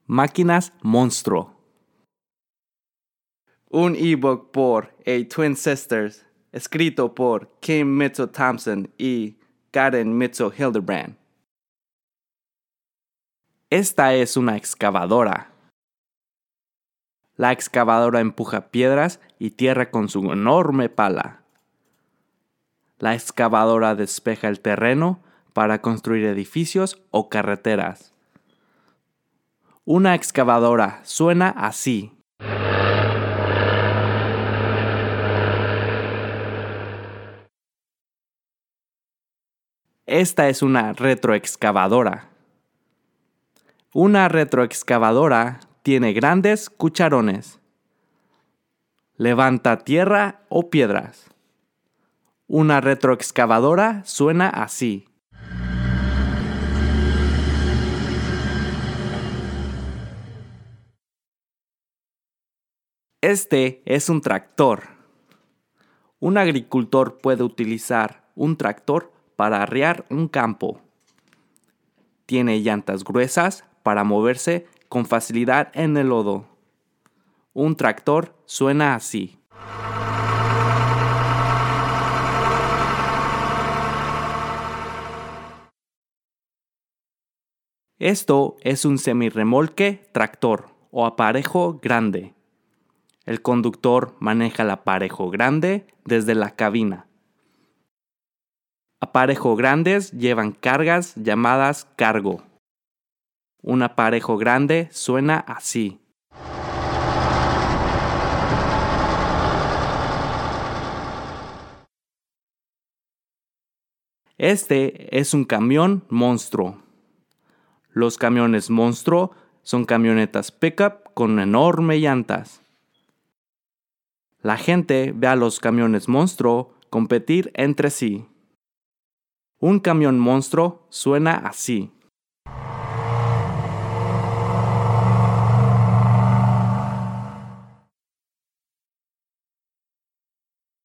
Máquinas monstruo. Un ebook por A Twin Sisters, escrito por Kim Mitchell-Thompson y Karen Mitchell-Hildebrand. Esta es una excavadora. La excavadora empuja piedras y tierra con su enorme pala. La excavadora despeja el terreno para construir edificios o carreteras. Una excavadora suena así. Esta es una retroexcavadora. Una retroexcavadora tiene grandes cucharones. Levanta tierra o piedras. Una retroexcavadora suena así. Este es un tractor. Un agricultor puede utilizar un tractor para arrear un campo. Tiene llantas gruesas para moverse con facilidad en el lodo. Un tractor suena así. Esto es un semirremolque tractor o aparejo grande. El conductor maneja el aparejo grande desde la cabina. Aparejos grandes llevan cargas llamadas cargo. Un aparejo grande suena así. Este es un camión monstruo. Los camiones monstruo son camionetas pickup con enormes llantas. La gente ve a los camiones monstruo competir entre sí. Un camión monstruo suena así.